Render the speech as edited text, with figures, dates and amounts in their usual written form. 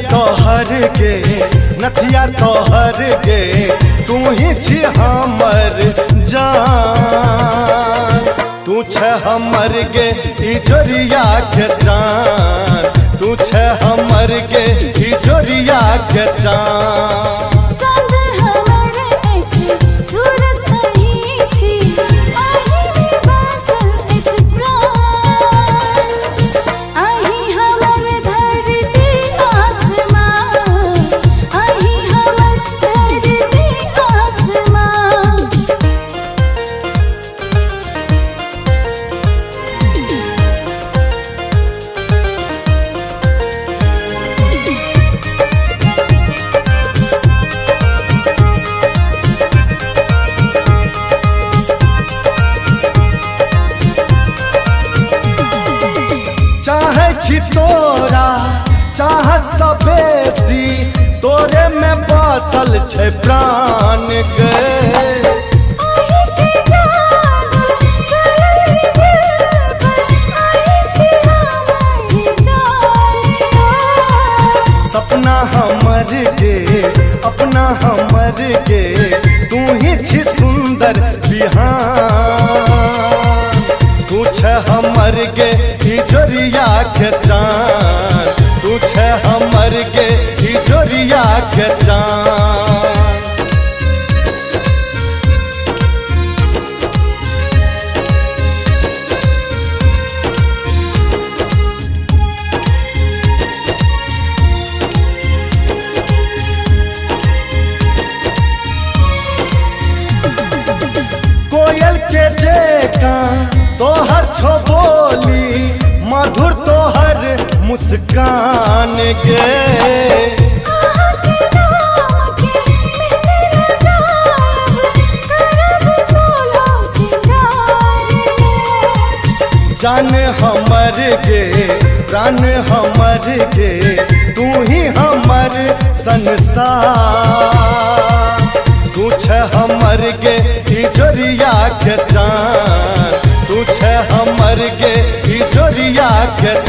तोहर गे नथिया तोहर गे तू ही छी हमर जान। तू छे हमर गे इजोरिया के जान। तू छे हमर गे इजोरिया के जान। चांद हमर अछि सूरज अहीं छी अहीं में बसल अछि प्राण। अहीं हमर धरती आसमान अहीं हमर धरती आसमान। चाहे छी तोरा चाहत सा बेसी तोरे में बसल छे प्राण गे। अहीं के जादू चलल दिल पर अहीं छी हमर जान। सपना हमर गे अपना हमर गे तू ही छी सुंदर बिहान। तू छे हमर गे इजोरिया के चान। तू छे हमर गे इजोरिया के चान। कोयल के जेका तोहर छो बोली मधुर तोहर मुस्कान गे। अहाँ के नाम के मेहंदी लगायब करब सोलो सिंगार। जान हमर गे प्राण हमर गे तू ही हमर संसार। तू छे हमर गे इजोरिया के चान। तू छे हमर गे इजोरिया के